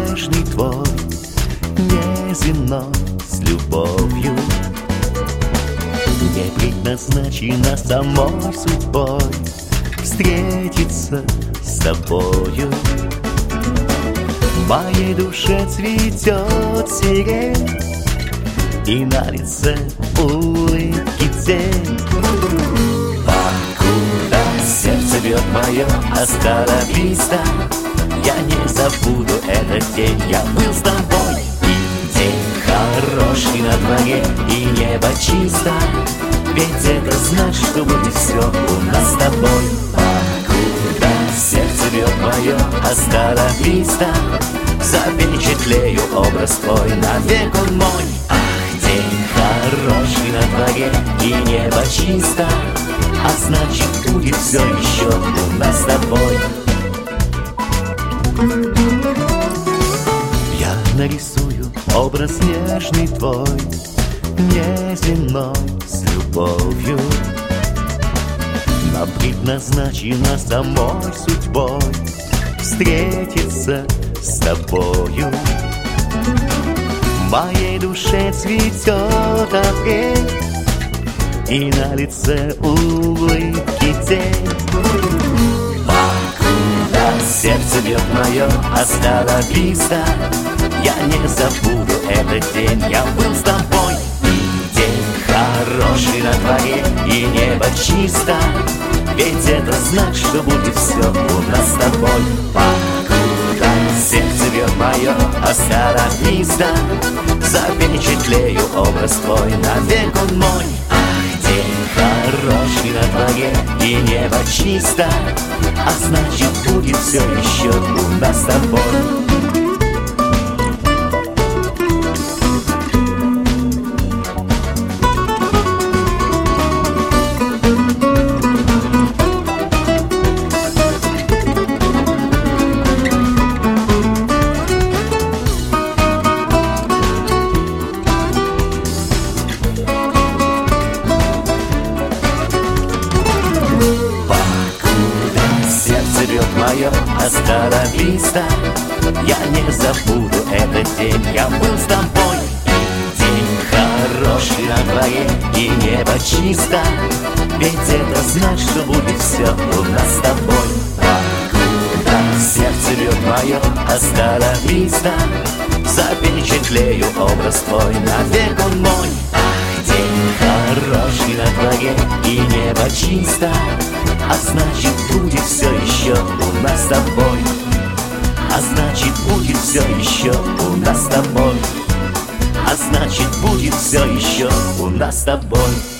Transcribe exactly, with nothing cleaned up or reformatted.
нежный твой, неземной с любовью, не предназначена самой судьбой встретиться с тобою. В моей душе цветет сирень, и на лице улыбки тень. Покуда сердце бьет мое, остановиться я не забуду этот день. Я был с тобой, и день хороший на дворе, и небо чисто, ведь это значит, что будет все у нас с тобой. Покуда сердце бьет мое, остановиться запечатлею образ твой, навек он мой. Ах, день хороший на дворе, и небо чисто, а значит, будет все еще у нас с тобой. Я нарисую образ нежный твой, неземной с любовью, нам предназначена самой судьбой встретиться с тобою. В моей душе цветет апрель, и на лице улыбки тень. Покуда сердце бьет мое, остановиться я не забуду этот день. Я был с тобой, и день хороший на дворе, и небо чисто, ведь это значит, что будет все у нас с тобой. Покуда сердце бьет мое, остановиться запечатлею образ твой, навек он мой. Ах, день хороший на дворе, и небо чисто, а значит, будет все еще у нас с тобой. Мое остановиться я не забуду этот день. Я был с тобой, и день хороший на дворе, и небо чисто, ведь это значит, что будет все у нас с тобой. Покуда сердце бьет мое, остановиться запечатлею образ твой, навек он мой. Ах, день хороший на дворе, и небо чисто, а значит, будет все еще у нас с тобой. А значит, будет все еще у нас с тобой. А значит, будет все еще у нас с тобой.